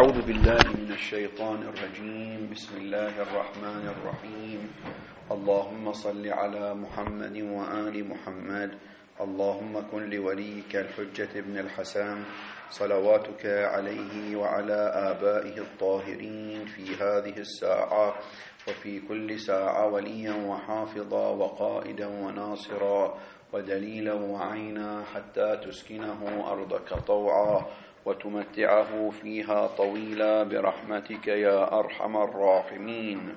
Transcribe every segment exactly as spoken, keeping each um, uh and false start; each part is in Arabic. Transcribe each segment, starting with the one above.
أعوذ بالله من الشيطان الرجيم. بسم الله الرحمن الرحيم. اللهم صل على محمد وآل محمد. اللهم كن لوليك الحجة بن الحسن صلواتك عليه وعلى آبائه الطاهرين في هذه الساعة وفي كل ساعة وليا وحافظا وقائدا وناصرا ودليلا وعينا حتى تسكنه أرضك طوعا وتمتعه فيها طويلا برحمتك يا أرحم الراحمين.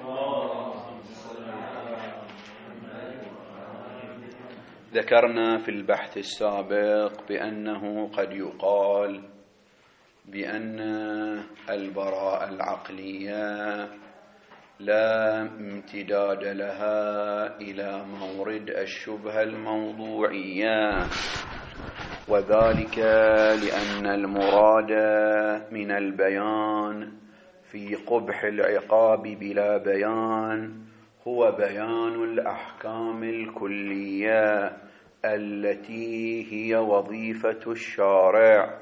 ذكرنا في البحث السابق بأنه قد يقال بأن البراءة العقلية لا امتداد لها إلى مورد الشبهة الموضوعية، وذلك لأن المراد من البيان في قبح العقاب بلا بيان هو بيان الأحكام الكلية التي هي وظيفة الشارع،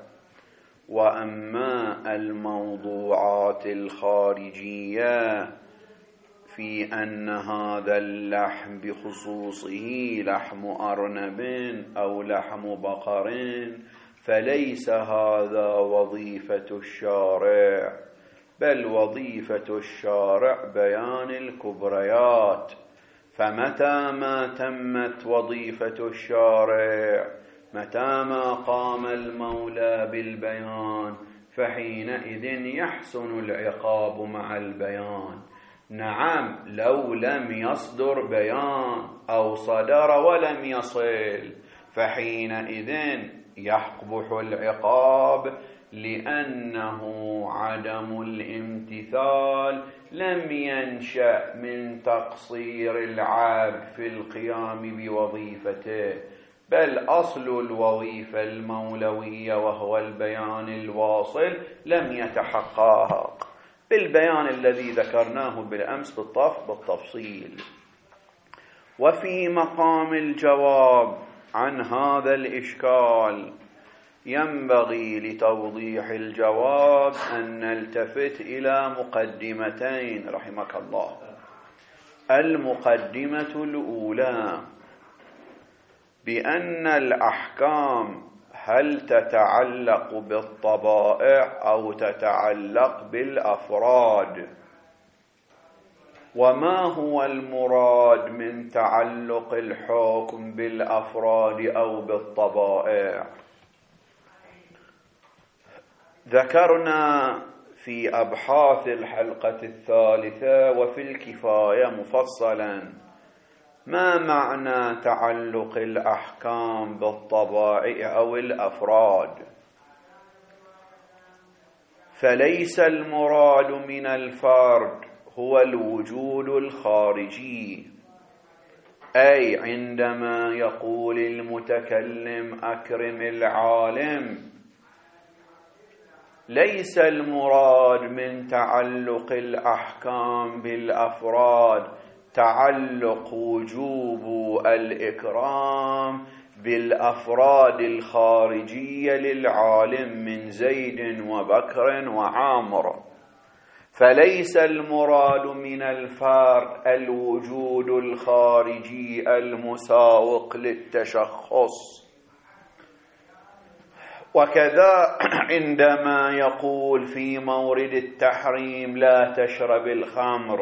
وأما الموضوعات الخارجية في أن هذا اللحم بخصوصه لحم أرنب أو لحم بقر فليس هذا وظيفة الشارع، بل وظيفة الشارع بيان الكبريات. فمتى ما تمت وظيفة الشارع، متى ما قام المولى بالبيان، فحينئذ يحسن العقاب مع البيان. نعم، لو لم يصدر بيان أو صدر ولم يصل فحينئذ يقبح العقاب، لأنه عدم الامتثال لم ينشأ من تقصير العبد في القيام بوظيفته، بل أصل الوظيفة المولوية وهو البيان الواصل لم يتحقق بالبيان الذي ذكرناه بالأمس بالتفصيل. وفي مقام الجواب عن هذا الإشكال ينبغي لتوضيح الجواب أن نلتفت إلى مقدمتين رحمك الله. المقدمة الأولى بأن الأحكام هل تتعلق بالطبائع أو تتعلق بالأفراد، وما هو المراد من تعلق الحكم بالأفراد أو بالطبائع. ذكرنا في أبحاث الحلقة الثالثة وفي الكفاية مفصلا ما معنى تعلق الأحكام بالطبائع أو الأفراد. فليس المراد من الفرد هو الوجود الخارجي، أي عندما يقول المتكلم أكرم العالم، ليس المراد من تعلق الأحكام بالأفراد تعلق وجوب الإكرام بالأفراد الخارجية للعالم من زيد وبكر وعامر. فليس المراد من الفرد الوجود الخارجي المساوق للتشخص. وكذا عندما يقول في مورد التحريم لا تشرب الخمر،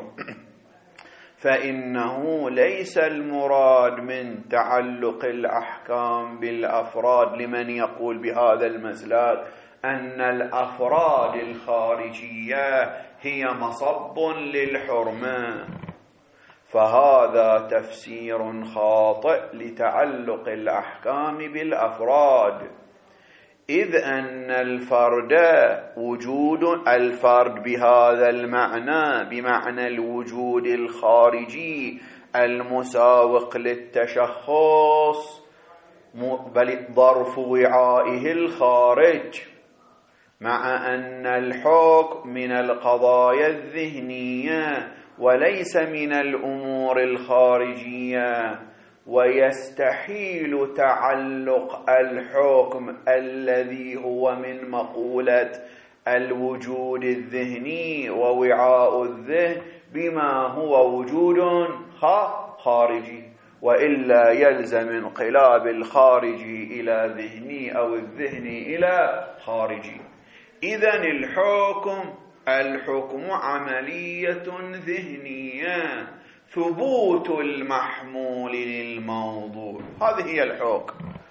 فإنه ليس المراد من تعلق الأحكام بالأفراد لمن يقول بهذا المسلك أن الأفراد الخارجية هي مصب للحرمة، فهذا تفسير خاطئ لتعلق الأحكام بالأفراد، إذ أن الفرد وجود الفرد بهذا المعنى بمعنى الوجود الخارجي المساوق للتشخص، بل ظرف وعائه الخارج، مع أن الحكم من القضايا الذهنية وليس من الأمور الخارجية، ويستحيل تعلق الحكم الذي هو من مقولة الوجود الذهني ووعاء الذهن بما هو وجود خارجي، وإلا يلزم انقلاب الخارجي إلى ذهني أو الذهني إلى خارجي. إذن الحكم الحكم عملية ذهنية، ثبوت المحمول للموضوع، هذه هي الحكم.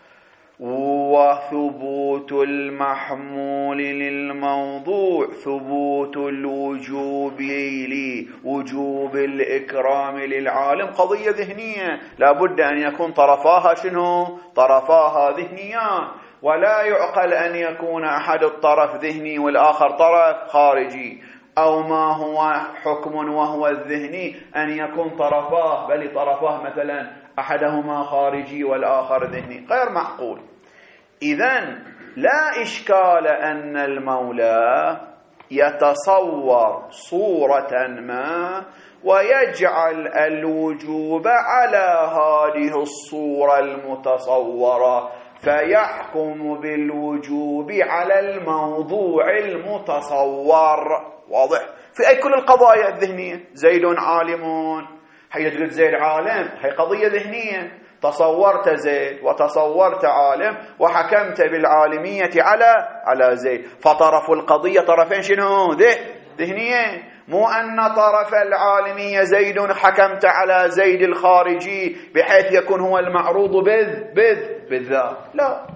وثبوت المحمول للموضوع ثبوت الوجوب لوجوب الإكرام للعالم قضية ذهنية، لا بد أن يكون طرفاها شنو؟ طرفاها ذهنيان، ولا يعقل أن يكون أحد الطرف ذهني والآخر طرف خارجي، أو ما هو حكم وهو الذهني أن يكون طرفاه بل طرفاه مثلا أحدهما خارجي والآخر ذهني، غير معقول. إذن لا إشكال أن المولى يتصور صورة ما ويجعل الوجوب على هذه الصورة المتصورة، فيحكم بالوجوب على الموضوع المتصور. واضح؟ في أي كل القضايا الذهنية. زيد عالم، هي تقول زيد عالم، هي قضية ذهنية، تصورت زيد وتصورت عالم وحكمت بالعالمية على على زيد، فطرف القضية طرفين شنو؟ ذهنية، مو أن طرف العالمية زيد حكمت على زيد الخارجي بحيث يكون هو المعروض بذ بذ بالذات، لا.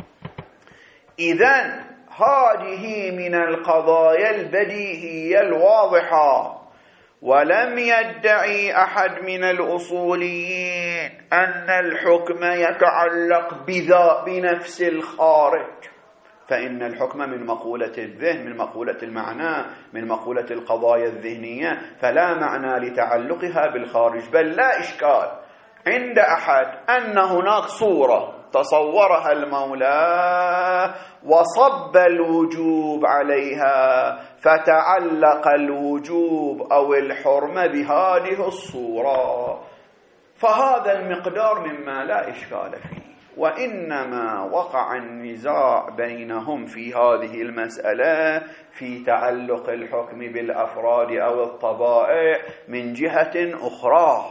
إذن هذه من القضايا البديهية الواضحة، ولم يدعي أحد من الأصوليين أن الحكم يتعلق بذا بنفس الخارج، فإن الحكم من مقولة الذهن، من مقولة المعنى، من مقولة القضايا الذهنية، فلا معنى لتعلقها بالخارج. بل لا إشكال عند أحد أن هناك صورة تصورها المولى وصب الوجوب عليها، فتعلق الوجوب أو الحرمة بهذه الصورة، فهذا المقدار مما لا إشكال فيه. وإنما وقع النزاع بينهم في هذه المسألة في تعلق الحكم بالأفراد أو الطبائع من جهة أخرى،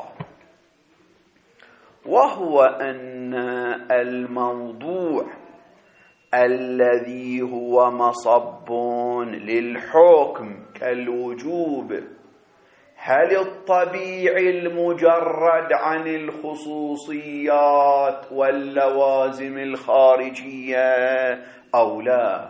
وهو أن الموضوع الذي هو مصب للحكم كالوجوب، هل الطبيعي المجرد عن الخصوصيات واللوازم الخارجية أو لا؟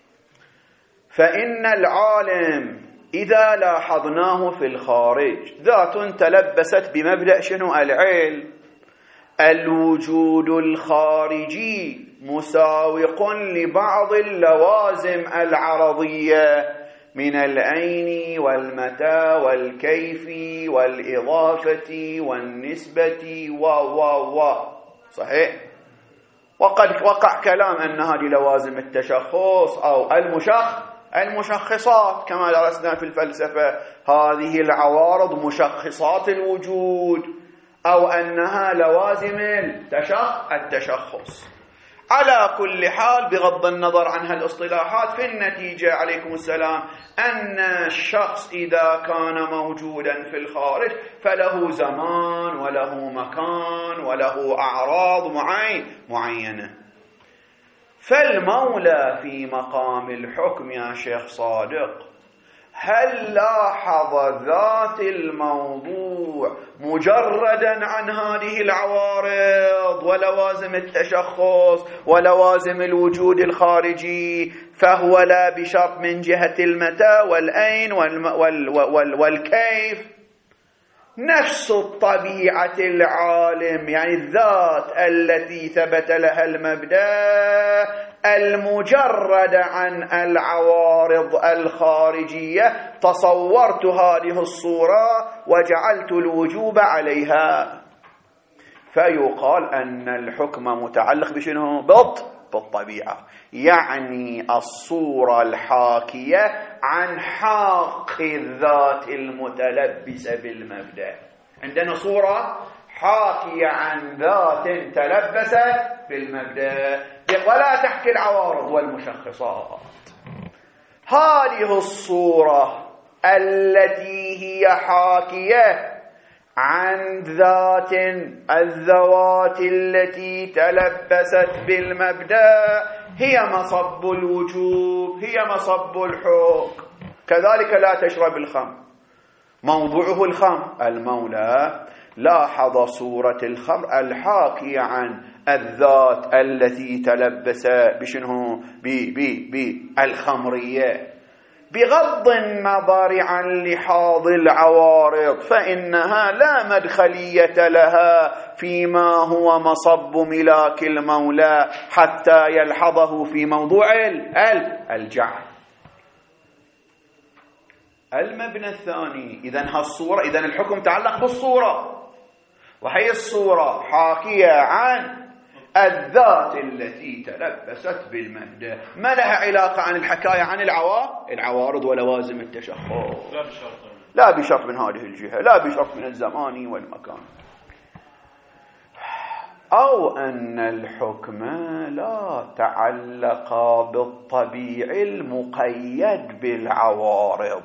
فإن العالم إذا لاحظناه في الخارج ذات تلبست بمبدأ شنو؟ العلم. الوجود الخارجي مساوق لبعض اللوازم العرضية من الأين والمتى والكيف والإضافة والنسبة و و و صحيح. وقد وقع كلام أن هذه لوازم التشخص أو المشخ المشخصات كما درسنا في الفلسفة، هذه العوارض مشخصات الوجود، أو أنها لوازم التشخ التشخص. على كل حال بغض النظر عن هالاصطلاحات، في النتيجة عليكم السلام أن الشخص إذا كان موجودا في الخارج فله زمان وله مكان وله أعراض معين معينة. فالمولى في مقام الحكم يا شيخ صادق هل لاحظ ذات الموضوع مجردا عن هذه العوارض ولوازم التشخص ولوازم الوجود الخارجي، فهو لا بشرط من جهة المتى والأين والم وال وال والكيف نفس الطبيعة العالم، يعني الذات التي ثبت لها المبدأ المجرد عن العوارض الخارجية، تصورت هذه الصورة وجعلت الوجوب عليها، فيقال أن الحكم متعلق بشنو؟ بالضبط بالطبيعة، يعني الصورة الحاكية عن حق الذات المتلبسة بالمبدأ. عندنا صورة حاكية عن ذات تلبست بالمبدأ ولا تحكي العوارض والمشخصات. هذه الصورة التي هي حاكية عن ذات الذوات التي تلبست بالمبدأ هي مصب الوجوب، هي مصب الحكم. كذلك لا تشرب الخمر، موضوعه الخمر. المولى لاحظ صورة الخمر الحاكية عن الذات التي تلبس بشنه بالخمرية، بغض النظر عن لحاظ العوارض، فإنها لا مدخلية لها فيما هو مصب ملاك المولى حتى يلحظه في موضوع الجعل. المبنى الثاني، إذن هالصورة، إذن الحكم تعلق بالصورة، وهي الصورة حاكية عن الذات التي تلبست بالمبدأ، ما لها علاقة عن الحكاية عن العوارض العوارض ولوازم التشخص، لا بشرط لا بشرط من هذه الجهة، لا بشرط من الزمان والمكان. أو أن الحكم لا تعلق بالطبيع المقيد بالعوارض،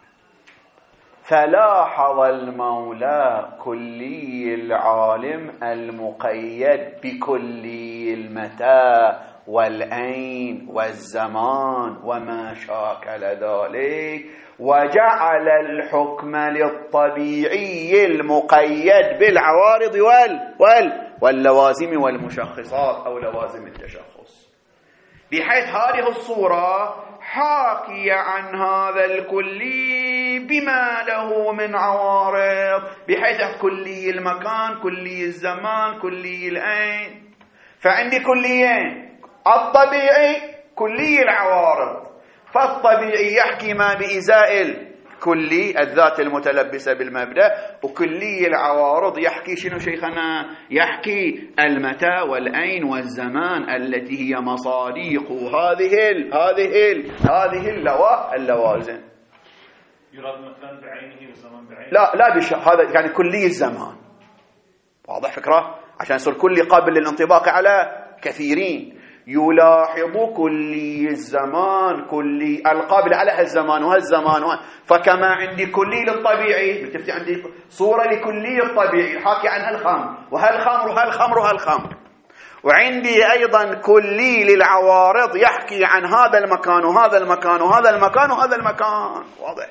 فلاحظ المولى كلي العالم المقيد بكلي المتى والأين والزمان وما شاكل ذلك، وجعل الحكم للطبيعي المقيد بالعوارض وال وال واللوازم والمشخصات أو لوازم التشخص، بحيث هذه الصورة حاكية عن هذا الكلي بما له من عوارض، بحيث كلي المكان، كلي الزمان، كلي الأين. فعندي كليين، الطبيعي كلي العوارض، فالطبيعي يحكي ما بإزاء كلي الذات المتلبسة بالمبدأ، وكلي العوارض يحكي شنو شيخنا؟ يحكي المتى والأين والزمان التي هي مصاديق هذه ال هذه ال هذه اللوا اللوازم. يراد مثلا بعينه والزمان بعينه؟ لا لا بش هذا يعني كلي الزمان. واضح فكرة؟ عشان يصير كلي قابل للانطباق على كثيرين. يلاحظ كلي الزمان، كلي القابل على هالزمان وهالزمان وه... فكما عندي كلي للطبيعي، بتفتي عندي صورة لكلي الطبيعي حاكي عن هالخمر وهالخمر وهالخمر وهالخمر، وعندي أيضا كلي للعوارض يحكي عن هذا المكان وهذا المكان وهذا المكان وهذا المكان. واضح؟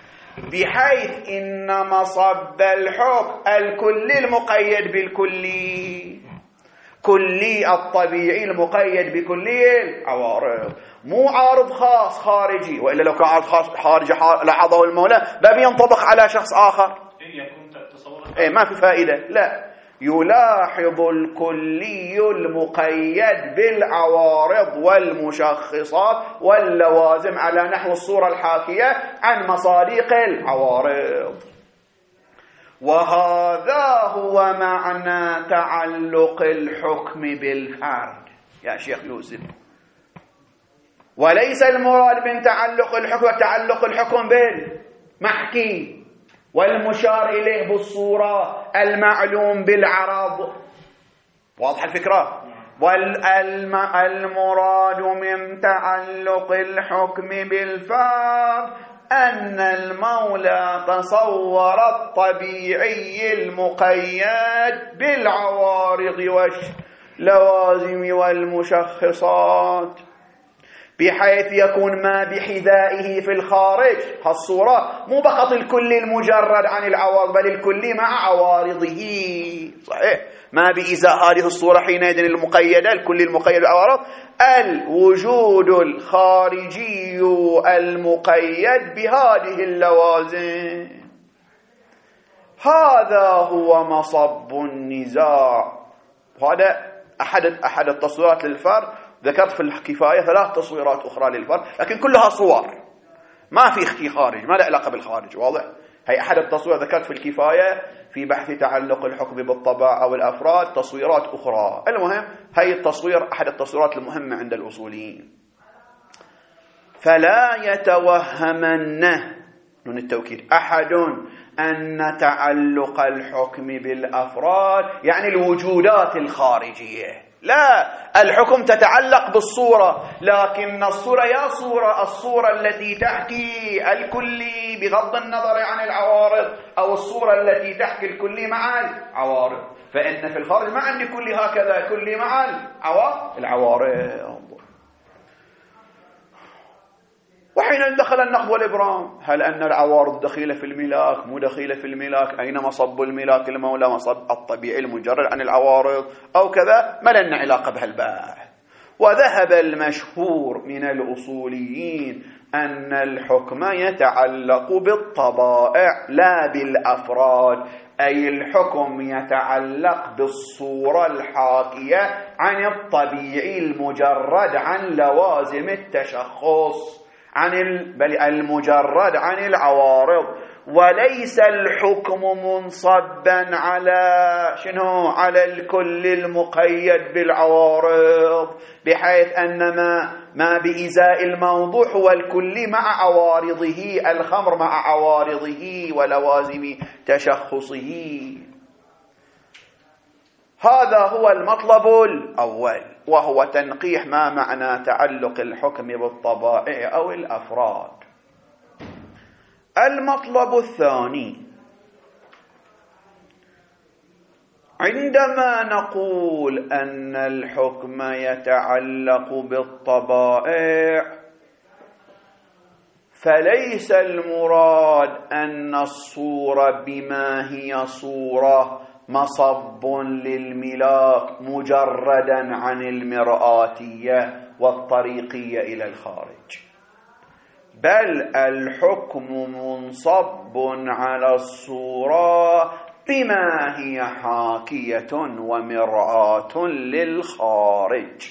بحيث إن مصب الحكم الكلي المقيد بالكلي، كلي الطبيعي المقيد بكلي العوارض، مو عارض خاص خارجي، وإلا لو كان عارض خاص خارجي لاحظه المولى باب ينطبق على شخص آخر، إيه ما في فائدة. لا، يلاحظ الكلي المقيد بالعوارض والمشخصات واللوازم على نحو الصورة الحاكية عن مصاديق العوارض. وهذا هو معنى تعلق الحكم بالفرد يا شيخ يوسف، وليس المراد من تعلق الحكم تعلق الحكم بالمحكي والمشار إليه بالصورة المعلوم بالعرض. واضح الفكرة؟ والمراد من تعلق الحكم بالفرد أن المولى تصور الطبيعي المقيد بالعوارض واللوازم والمشخصات، بحيث يكون ما بحذائه في الخارج. هالصورة مو فقط الكلي المجرد عن العوارض، بل الكلي مع عوارضه. صحيح؟ ما بإزاء هذه الصورة حينئذ المقيدة، الكلي المقيد بالعوارض، الوجود الخارجي المقيد بهذه اللوازم. هذا هو مصب النزاع. وهذا أحد أحد التصويرات للفرد. ذكرت في الكفاية ثلاث تصويرات أخرى للفرد، لكن كلها صور، ما في اختي خارج، ما له علاقة بالخارج. واضح؟ هي أحد التصوير ذكرت في الكفاية في بحث تعلق الحكم بالطباع أو الأفراد تصويرات أخرى. المهم هي التصوير أحد التصويرات المهمة عند الأصوليين. فلا يتوهمنه من التوكيد أحد أن تعلق الحكم بالأفراد يعني الوجودات الخارجية، لا، الحكم تتعلق بالصورة، لكن الصورة يا صورة الصورة التي تحكي الكلي بغض النظر عن العوارض، أو الصورة التي تحكي الكلي مع العوارض. فإن في الخارج ما عندي كلي هكذا، كلي مع العوارض. وحين دخل النقض والإبرام، هل أن العوارض دخيلة في الملاك؟ مو دخيلة في الملاك. أين مصب الملاك المولى؟ مصب الطبيعي المجرد عن العوارض أو كذا، ما لنا علاقة بهالباحث. وذهب المشهور من الأصوليين أن الحكم يتعلق بالطبائع لا بالأفراد، أي الحكم يتعلق بالصورة الحاكية عن الطبيعي المجرد عن لوازم التشخص، عن بل المجرد عن العوارض، وليس الحكم منصبا على شنو؟ على الكل المقيد بالعوارض، بحيث أن ما, ما بإزاء الموضوع هو الكل مع عوارضه، الخمر مع عوارضه ولوازم تشخصه. هذا هو المطلب الأول، وهو تنقيح ما معنى تعلق الحكم بالطبائع أو الأفراد. المطلب الثاني، عندما نقول أن الحكم يتعلق بالطبائع، فليس المراد أن الصورة بما هي صورة مصب للملاك مجردا عن المرآتية والطريقية إلى الخارج، بل الحكم منصب على الصورة بما هي حاكية ومرآة للخارج.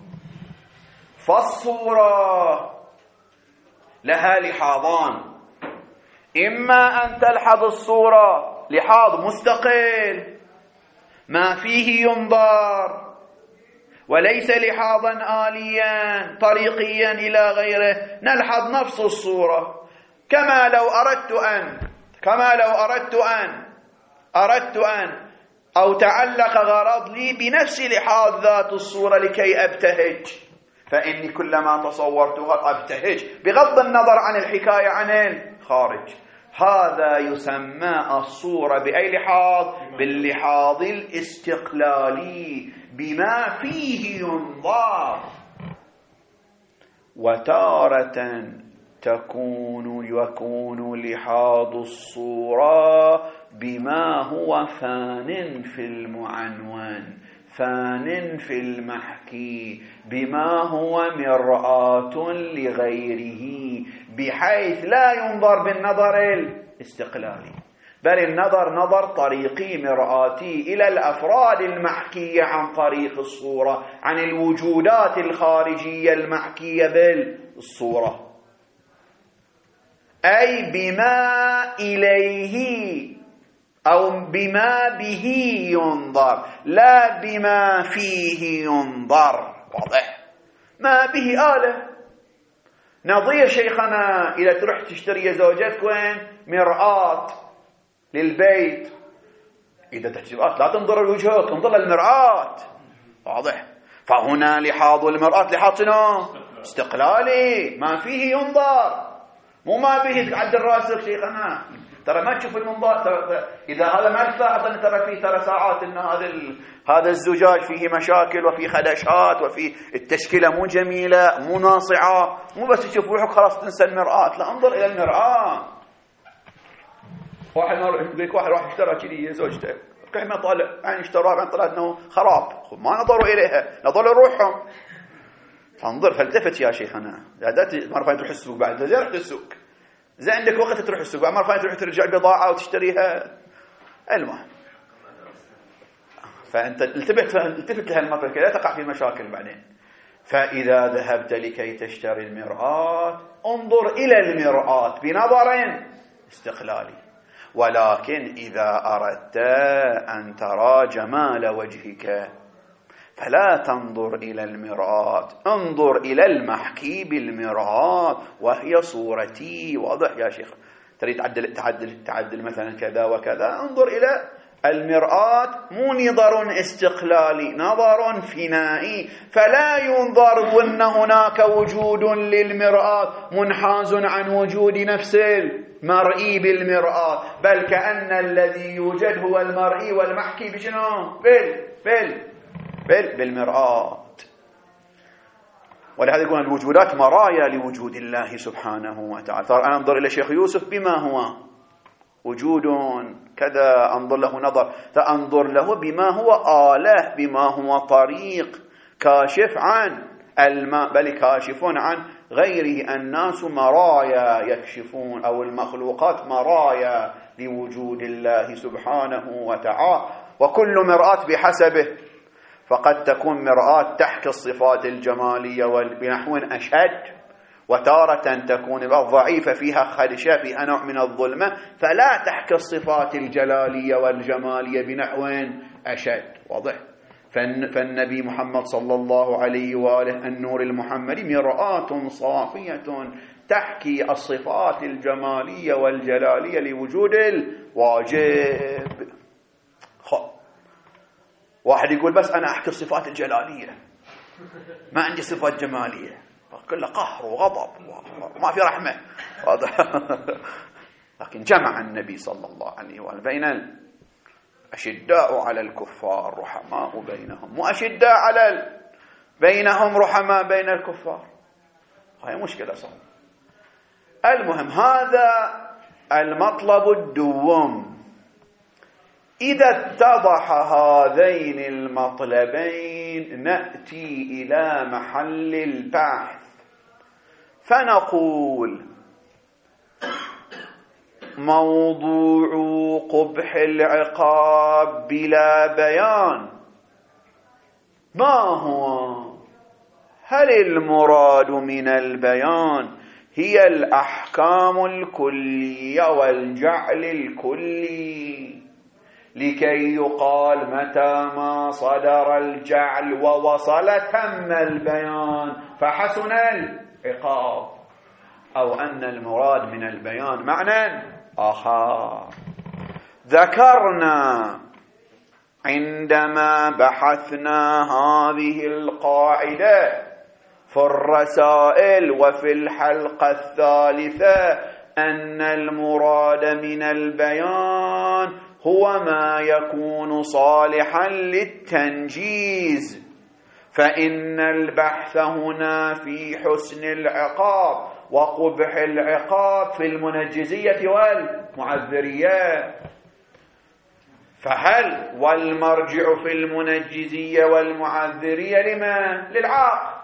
فالصورة لها لحاظان، إما أن تلحظ الصورة لحاظ مستقل ما فيه ينظر، وليس لحاظا آليا طريقيا إلى غيره، نلحظ نفس الصورة. كما لو أردت أن كما لو أردت أن أردت أن أو تعلق غرض لي بنفس لحاظ ذات الصورة لكي أبتهج، فإني كلما تصورتها أبتهج بغض النظر عن الحكاية عن الخارج. هذا يسمى الصورة بأي لحاظ؟ باللحاظ الاستقلالي بما فيه ينظر. وتارة تكون يكون لحاظ الصورة بما هو فان في المعنون، فان في المحكي، بما هو مرآة لغيره، بحيث لا ينظر بالنظر الاستقلالي، بل النظر نظر طريقي مرآتي إلى الأفراد المحكية عن طريق الصورة، عن الوجودات الخارجية المحكية بالصورة، أي بما إليه أو بما به ينظر، لا بما فيه ينظر. واضح؟ ما به آلة. نظير شيخنا إذا تروح تشتري زوجتك وين؟ مرآة للبيت، إذا تحتاج مرآة لا تنظر لوجهك، انظر للمرآة. واضح؟ فهنا لحاظ المرآة لحاظ شنو؟ استقلالي، ما فيه ينظر، مو ما به تعدل راسك شيخنا، ترى ما تشوف المنظر. إذا هذا ما تلاحظ أن ترى فيه ترى ساعات أن هذا هذا الزجاج فيه مشاكل وفيه خدشات وفيه التشكيلة مو جميلة مو ناصعة، مو بس تشوف روحك خلاص تنسى المرآة، لا انظر إلى المرآة. واحد يقول واحد راح اشترى كذي زوجته، كل ما طالع عين اشتراها بعدين طلعت انه خراب، ما نظروا إليها، نظروا لروحهم. فانظر فالتفت يا شيخنا، مرة ثانية تروح السوق، بعد زي رحت السوق، زي عندك وقت تروح السوق، بعد مرة ثانية تروح ترجع بضاعة وتشتريها. المهم، فأنت التفت التفت لهالمطر كذا تقع في مشاكل بعدين. فإذا ذهبت لكي تشتري المرآة انظر إلى المرآة بنظر استقلالي، ولكن إذا أردت أن ترى جمال وجهك فلا تنظر إلى المرآة، انظر إلى المحكي بالمرآة وهي صورتي. واضح يا شيخ؟ تريد تعدل تعدل تعدل مثلا كذا وكذا، انظر إلى المرآة مو نظر استقلالي، نظر فنائي، فلا ينظر ضمن هناك وجود للمرآة منحاز عن وجود نفس المرئي بالمرآة، بل كأن الذي يوجد هو المرئي والمحكي بشنو؟ بال بال بال بالمرآة. ولهذا يقول الوجودات مرايا لوجود الله سبحانه وتعالى. أنا أنظر إلى شيخ يوسف بما هو وجود كذا، أنظر له نظر، فأنظر له بما هو آلة، بما هو طريق كاشف عن الماء، بل كاشف عن غيره. الناس مرايا يكشفون، أو المخلوقات مرايا لوجود الله سبحانه وتعالى، وكل مرآة بحسبه. فقد تكون مرآة تحكي الصفات الجمالية بنحو أشد، وتارة تكون ضعيفة فيها خدشة، فيها نوع من الظلمة، فلا تحكي الصفات الجلالية والجمالية بنحو أشد. واضح؟ فالنبي محمد صلى الله عليه وآله النور المحمدي مرآة صافية تحكي الصفات الجمالية والجلالية لوجود الواجب. خب واحد يقول بس أنا أحكي الصفات الجلالية، ما عندي صفات جمالية، كله قهر وغضب وما في رحمة. واضح؟ لكن جمع النبي صلى الله عليه وآله بين أشداء على الكفار رحماء بينهم، وأشداء على ال... بينهم رحماء بين الكفار. هاي مشكلة صعبة. المهم هذا المطلب الدوم. إذا اتضح هذين المطلبين نأتي إلى محل البحث فنقول موضوع قبح العقاب بلا بيان ما هو؟ هل المراد من البيان هي الأحكام الكلية والجعل الكلي، لكي يقال متى ما صدر الجعل ووصل تم البيان فحسن العقاب، أو أن المراد من البيان معنى آخر؟ ذكرنا عندما بحثنا هذه القاعدة في الرسائل وفي الحلقة الثالثة أن المراد من البيان هو ما يكون صالحا للتنجيز، فإن البحث هنا في حسن العقاب وقبح العقاب في المنجزية والمعذرية. فهل والمرجع في المنجزية والمعذرية لما؟ للعاقل.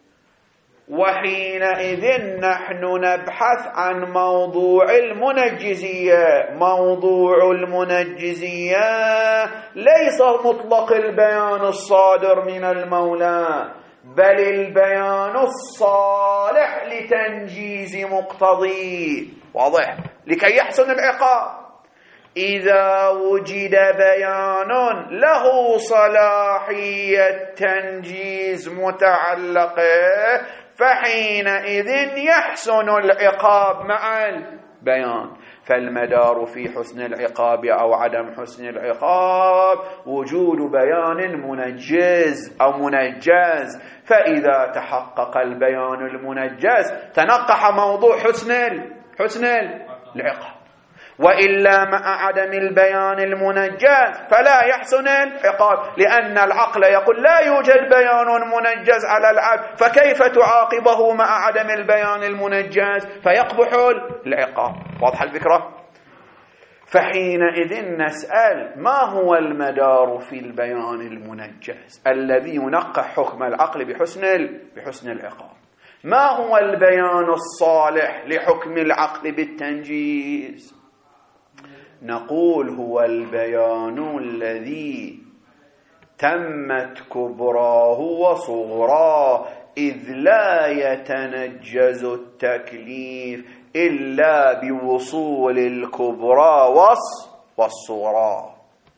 وحينئذ نحن نبحث عن موضوع المنجزية. موضوع المنجزية ليس مطلق البيان الصادر من المولى، بل البيان الصالح لتنجيز مقتضيه. واضح؟ لكي يحسن العقاب. إذا وجد بيان له صلاحية تنجيز متعلقة فحينئذ يحسن العقاب مع البيان. فالمدار في حسن العقاب أو عدم حسن العقاب وجود بيان منجز أو منجز، فإذا تحقق البيان المنجز تنقح موضوع حسن حسن العقاب، وإلا مع عدم البيان المنجز فلا يحسن العقاب، لأن العقل يقول لا يوجد بيان منجز على العبد، فكيف تعاقبه مع عدم البيان المنجز؟ فيقبح العقاب. واضح الفكرة؟ فحينئذ نسأل ما هو المدار في البيان المنجز الذي ينقح حكم العقل بحسن بحسن العقاب؟ ما هو البيان الصالح لحكم العقل بالتنجيز؟ نقول هو البيان الذي تمت كبراه وصغراه، إذ لا يتنجز التكليف إلا بوصول الكبرى والصغرى،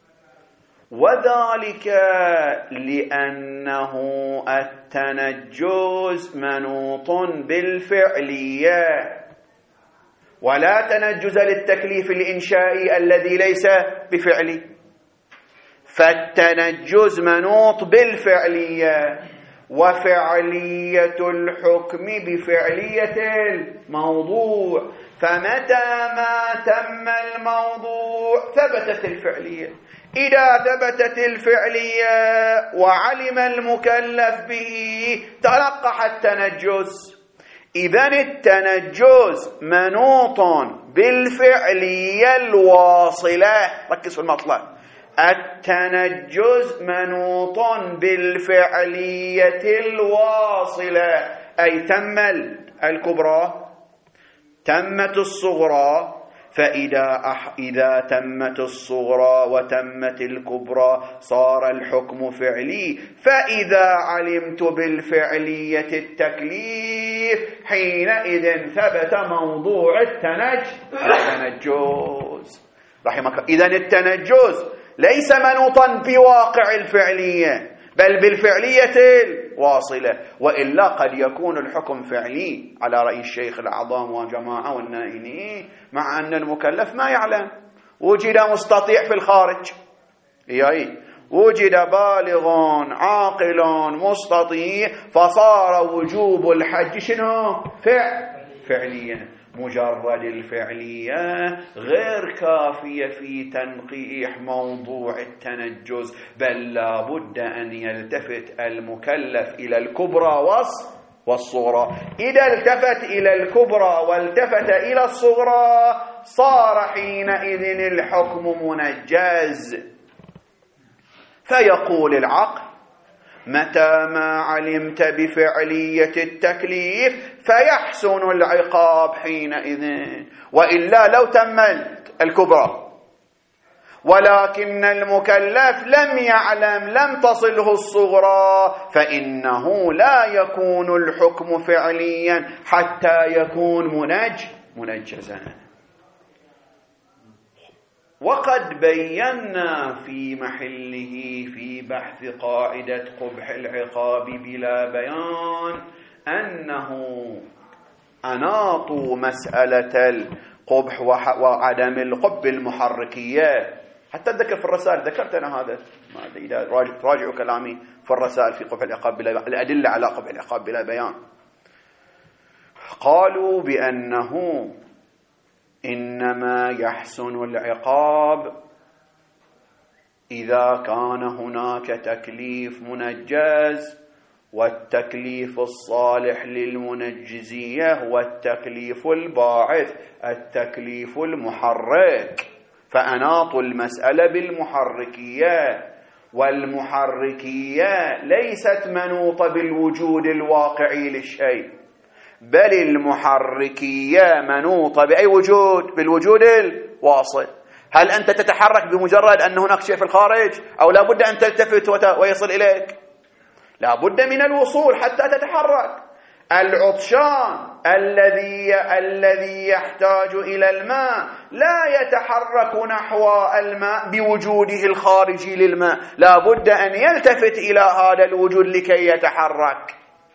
وذلك لأنه التنجز منوط بالفعلية، ولا تنجز للتكليف الإنشائي الذي ليس بفعلي. فالتنجز منوط بالفعلية، وفعلية الحكم بفعلية الموضوع، فمتى ما تم الموضوع ثبتت الفعلية. إذا ثبتت الفعلية وعلم المكلف به تلقح التنجز. إذن التنجز منوط بالفعلية الواصلة. ركز في المطلب، التنجز منوط بالفعلية الواصلة، أي تم الكبرى تمت الصغرى، فإذا أح إذا تمت الصغرى وتمت الكبرى صار الحكم فعلي. فإذا علمت بالفعلية التكليف حينئذ ثبت موضوع التنج التنجز رحمك. إذن التنجز ليس منوطا بواقع الفعلية بل بالفعلية الواصلة، وإلا قد يكون الحكم فعلي على رأي الشيخ الأعظم وجماعة والنائين مع أن المكلف ما يعلم. وجد مستطيع في الخارج، يعني وجد بالغ عاقل مستطيع، فصار وجوب الحج شنو؟ فعل فعليا. مجرد الفعلية غير كافية في تنقيح موضوع التنجز، بل لا بد أن يلتفت المكلف إلى الكبرى والصغرى. إذا التفت إلى الكبرى والتفت إلى الصغرى صار حينئذ الحكم منجز. فيقول العقل: متى ما علمت بفعلية التكليف فيحسن العقاب حينئذ، وإلا لو تمت الكبرى ولكن المكلف لم يعلم، لم تصله الصغرى، فإنه لا يكون الحكم فعليا حتى يكون منج منجزا. وقد بينا في محله في بحث قاعدة قبح العقاب بلا بيان أنه أناط مسألة القبح وعدم القبح المحركية. حتى ذكر في الرسائل، ذكرت أنا هذا، إذا راجعوا كلامي في الرسائل في قبح العقاب بلا بيان، الأدلة على قبح العقاب بلا بيان، قالوا بأنه إنما يحسن العقاب إذا كان هناك تكليف منجز، والتكليف الصالح للمنجزية والتكليف الباعث التكليف المحرك. فأناط المسألة بالمحركية، والمحركية ليست منوطة بالوجود الواقعي للشيء، بل المحركية منوطة بأي وجود؟ بالوجود الواصل. هل أنت تتحرك بمجرد أن هناك شيء في الخارج، أو لا بد أن تلتفت ويصل إليك؟ لا بد من الوصول حتى تتحرك. العطشان الذي الذي يحتاج إلى الماء لا يتحرك نحو الماء بوجوده الخارجي للماء، لا بد أن يلتفت إلى هذا الوجود لكي يتحرك.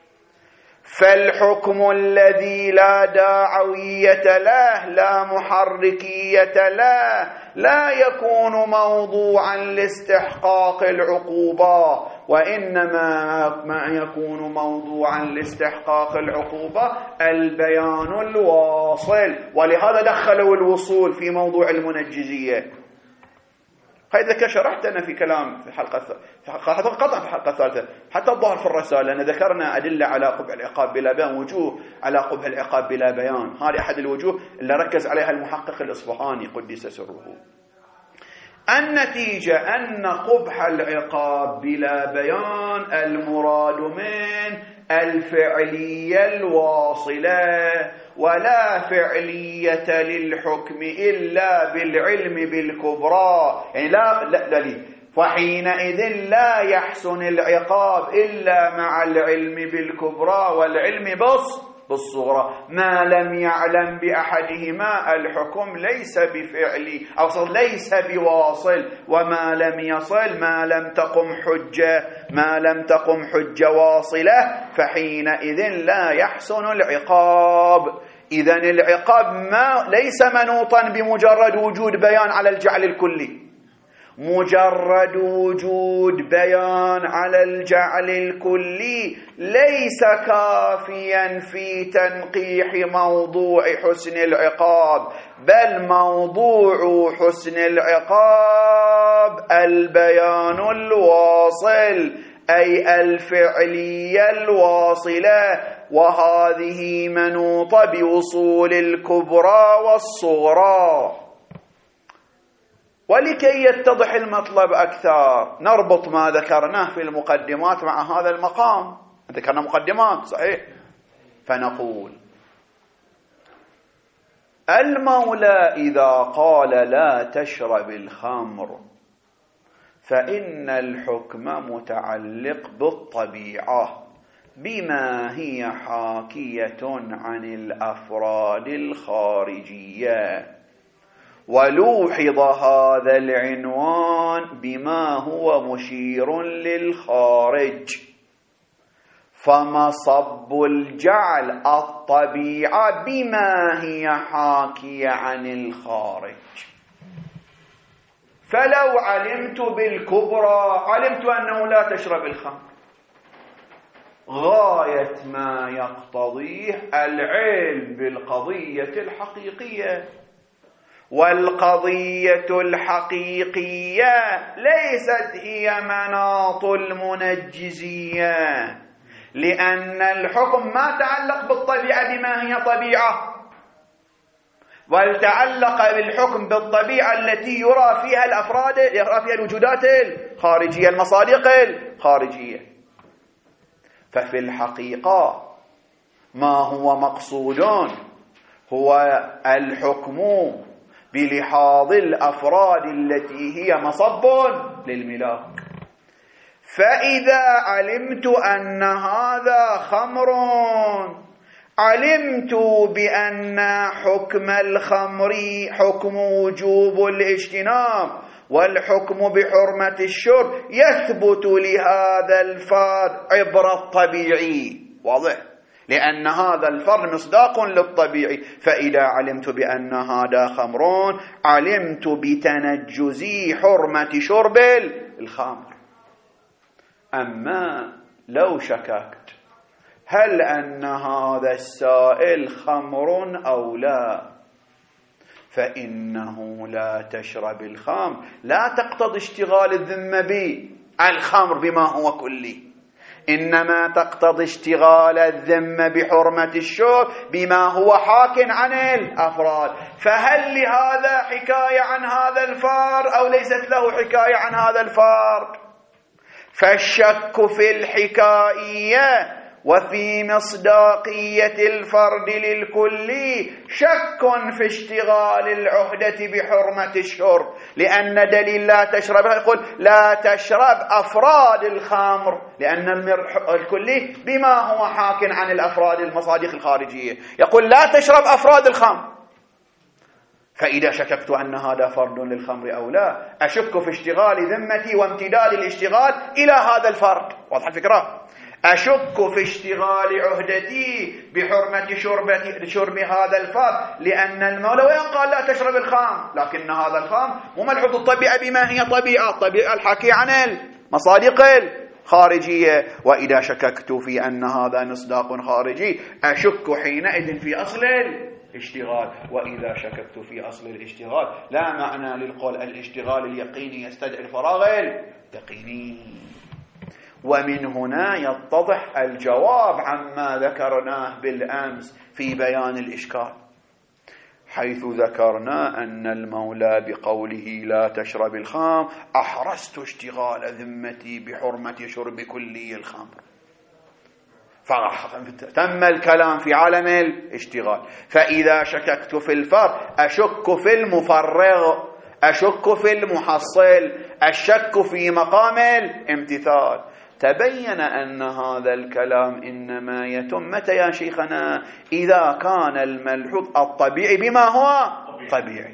فالحكم الذي لا داعوية له، لا محركية له، لا يكون موضوعا لاستحقاق العقوبة، وإنما ما يكون موضوعا لاستحقاق العقوبة البيان الواصل. ولهذا دخلوا الوصول في موضوع المنجزية. هذا شرحت أنا في كلام في الحلقة قطعا في الحلقة الثالثة، حتى الظاهر في الرسالة أن ذكرنا أدلة على قبح العقاب بلا بيان، وجوه على قبح العقاب بلا بيان. هذه أحد الوجوه اللي ركز عليها المحقق الإصفهاني قدس سره. النتيجة أن قبح العقاب بلا بيان المراد من الفعلية الواصلة، ولا فعلية للحكم إلا بالعلم بالكبرى، يعني لا لا, لا لي. فحينئذ لا يحسن العقاب إلا مع العلم بالكبرى والعلم بص بالصغرى. ما لم يعلم بأحدهما الحكم ليس بفعلي أو ليس بواصل، وما لم يصل ما لم تقم حجة ما لم تقم حجة واصلة فحينئذ لا يحسن العقاب. إذن العقاب ما ليس منوطا بمجرد وجود بيان على الجعل الكلي، مجرد وجود بيان على الجعل الكلي ليس كافيا في تنقيح موضوع حسن العقاب، بل موضوع حسن العقاب البيان الواصل، أي الفعلية الواصلة، وهذه منوطة بوصول الكبرى والصغرى. ولكي يتضح المطلب أكثر نربط ما ذكرناه في المقدمات مع هذا المقام. ذكرنا مقدمات صحيح، فنقول المولى إذا قال لا تشرب الخمر فإن الحكم متعلق بالطبيعة بما هي حاكية عن الأفراد الخارجية، ولوحظ هذا العنوان بما هو مشير للخارج، فمصب الجعل الطبيعة بما هي حاكية عن الخارج. فلو علمت بالكبرى علمت أنه لا تشرب الخمر، غاية ما يقتضيه العلم بالقضية الحقيقية، والقضية الحقيقية ليست هي مناط المنجزية، لأن الحكم ما تعلق بالطبيعة بما هي طبيعة، بل تعلق بالحكم بالطبيعة التي يرى فيها الأفراد، يرى فيها الوجودات الخارجية، المصادق الخارجية. ففي الحقيقة ما هو مقصود هو الحكم بلحاظ الأفراد التي هي مصب للملاك. فإذا علمت أن هذا خمر علمت بأن حكم الخمر حكم وجوب الاجتناب، والحكم بحرمة الشرب يثبت لهذا الفرد عبر الطبيعي. واضح؟ لأن هذا الفرد مصداق للطبيعي. فإذا علمت بأن هذا خمر علمت بتنجز حرمة شرب الخمر. أما لو شككت هل أن هذا السائل خمر أو لا، فإنه لا تشرب الخمر لا تقتضي اشتغال الذمة بالخمر بما هو كلي، إنما تقتضي اشتغال الذمة بحرمة الشرب بما هو حاك عن الأفراد. فهل لهذا حكاية عن هذا الفرد أو ليست له حكاية عن هذا الفرد؟ فالشك في الحكائية وفي مصداقية الفرد للكلي شك في اشتغال العهدة بحرمة الشرب، لأن دليل لا تشرب يقول لا تشرب أفراد الخمر، لأن الكلي بما هو حاك عن الأفراد المصادق الخارجية يقول لا تشرب أفراد الخمر. فإذا شككت أن هذا فرد للخمر أو لا أشك في اشتغال ذمتي وامتداد الاشتغال إلى هذا الفرد. واضح الفكرة؟ أشك في اشتغال عهدتي بحرمة شربة شرب هذا الفرد، لأن المولى قال لا تشرب الخمر، لكن هذا الخمر مو ملحوظ الطبيعة بما هي طبيعة، الطبيعة الحكي عن المصادق الخارجية. وإذا شككت في أن هذا مصداق خارجي أشك حينئذ في أصل الاشتغال. وإذا شككت في أصل الاشتغال لا معنى للقول الاشتغال اليقيني يستدعي الفراغ اليقيني. ومن هنا يتضح الجواب عما ذكرناه بالأمس في بيان الإشكال، حيث ذكرنا أن المولى بقوله لا تشرب الخمر أحرزت اشتغال ذمتي بحرمة شرب كلي الخمر، فتم الكلام في عالم الاشتغال. فإذا شككت في الفرق أشك في المفرغ، أشك في المحصل، الشك في مقام الامتثال. تبين أن هذا الكلام إنما يتم متى يا شيخنا؟ إذا كان الملحوظ الطبيعي بما هو طبيعي.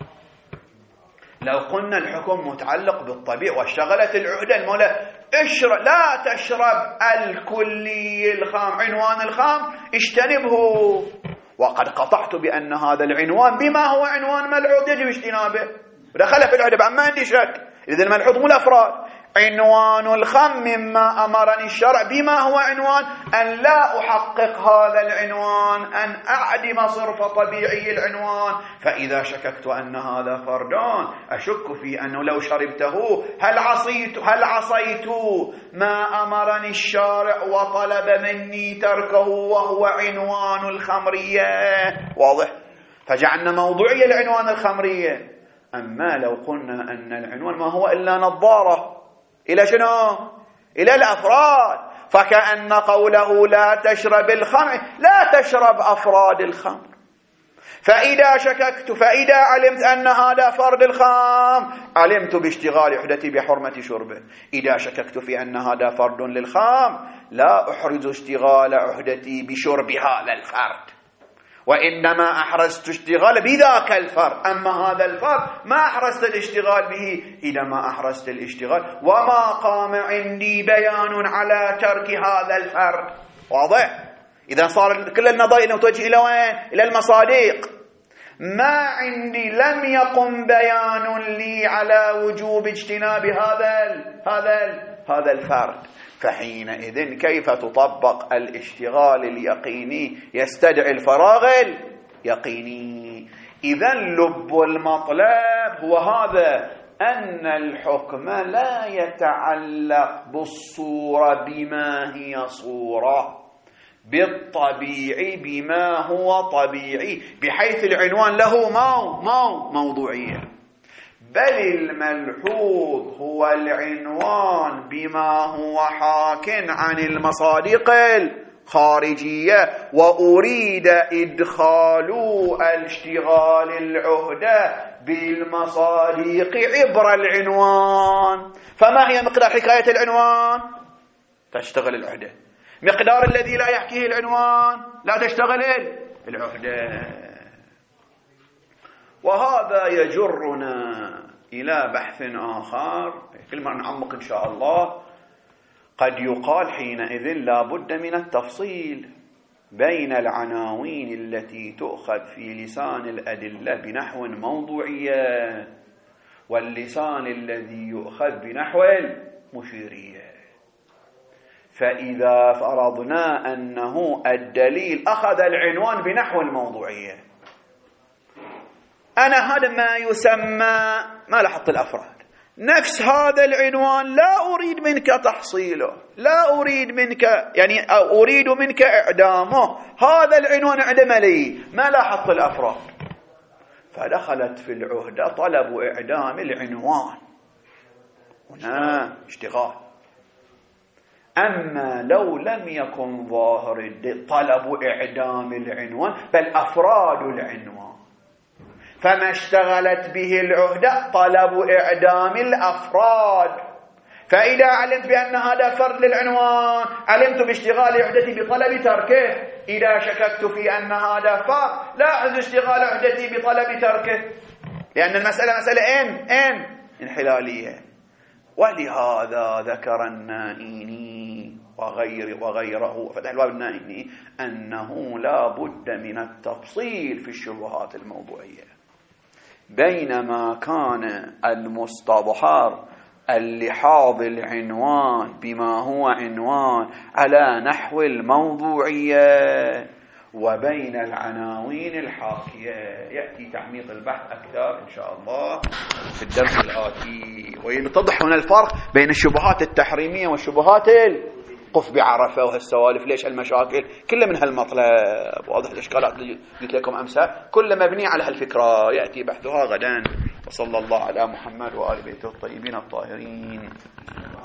لو قلنا الحكم متعلق بالطبيعي واشتغلت العهدة المولى اشرب لا تشرب الكلي الخام، عنوان الخام اجتنبه، وقد قطعت بأن هذا العنوان بما هو عنوان ملعوب يجب اجتنابه، دخل في العهدة ما عندي شك إذن الملحوظ مو الأفراد. عنوان الخم مما أمرني الشرع بما هو عنوان أن لا أحقق هذا العنوان، أن أعدم صرف طبيعي العنوان. فإذا شككت أن هذا فردان أشك في أنه لو شربته هل عصيت هل عصيت ما أمرني الشارع وطلب مني تركه وهو عنوان الخمرية. واضح؟ فجعلنا موضوعية العنوان الخمرية. أما لو قلنا أن العنوان ما هو إلا نظارة إلى شنو؟ إلى الأفراد، فكأن قوله لا تشرب الخمر لا تشرب أفراد الخمر. فإذا شككت فإذا علمت أن هذا فرد الخمر علمت باشتغال عهدتي بحرمة شربه. إذا شككت في أن هذا فرد للخمر لا أحرز اشتغال عهدتي بشرب هذا الفرد، وإنما أحرزت اشتغال بذاك الفرد. أما هذا الفرد ما أحرزت الاشتغال به إذا ما أحرزت الاشتغال وما قام عندي بيان على ترك هذا الفرد. واضح؟ إذا صار كل النظائر متوجه إلى وين؟ إلى المصادق. ما عندي لم يقم بيان لي على وجوب اجتناب هذا ال هذا ال هذا الفرد، فحينئذ كيف تطبق الاشتغال اليقيني يستدعي الفراغ اليقيني؟ إذن لب المطلب هو هذا، أن الحكم لا يتعلق بالصورة بما هي صورة، بالطبيعي بما هو طبيعي، بحيث العنوان له مو مو موضوعية، بل الملحوظ هو العنوان بما هو حاك عن المصادق الخارجية، وأريد إدخال الاشتغال العهدة بالمصادق عبر العنوان. فما هي مقدار حكاية العنوان؟ تشتغل العهدة. مقدار الذي لا يحكيه العنوان لا تشتغل العهدة. وهذا يجرنا إلى بحث آخر كل ما نعمق إن شاء الله. قد يقال حينئذ لا بد من التفصيل بين العناوين التي تؤخذ في لسان الأدلة بنحو موضوعية واللسان الذي يؤخذ بنحو المشيرية. فإذا فرضنا أنه الدليل أخذ العنوان بنحو الموضوعية، أنا هذا ما يسمى ما لحط الأفراد، نفس هذا العنوان لا أريد منك تحصيله، لا أريد منك يعني أريد منك إعدامه، هذا العنوان أعدم لي، ما لاحظت الأفراد. فدخلت في العهدة طلب إعدام العنوان، هنا اشتغال. أما لو لم يكن ظاهر طلب إعدام العنوان بل أفراد العنوان، فما اشتغلت به العهدة طلب إعدام الأفراد. فإذا علمت بأن هذا فرد للعنوان علمت باشتغال عهدتي بطلب تركه. إذا شككت في أن هذا فرد لا أحرز اشتغال عهدتي بطلب تركه، لأن المسألة مسألة إن إن انحلالية. ولهذا ذكر النائيني وغير وغيره وفتح الباب النائيني أنه لا بد من التفصيل في الشبهات الموضوعية، بينما كان المستظهر اللحاظ العنوان بما هو عنوان على نحو الموضوعية، وبين العناوين الحاكية. يأتي تعميق البحث أكثر إن شاء الله في الدرس الآتي، ويتضح هنا الفرق بين الشبهات التحريمية والشبهات القف بعرفة وهالسوالف. ليش المشاكل كلها من هالمطلب؟ واضح الإشكالات اللي قلت لكم أمسا كل مبني على هالفكرة، يأتي بحثها غدا. وصلى الله على محمد وآل بيته الطيبين الطاهرين.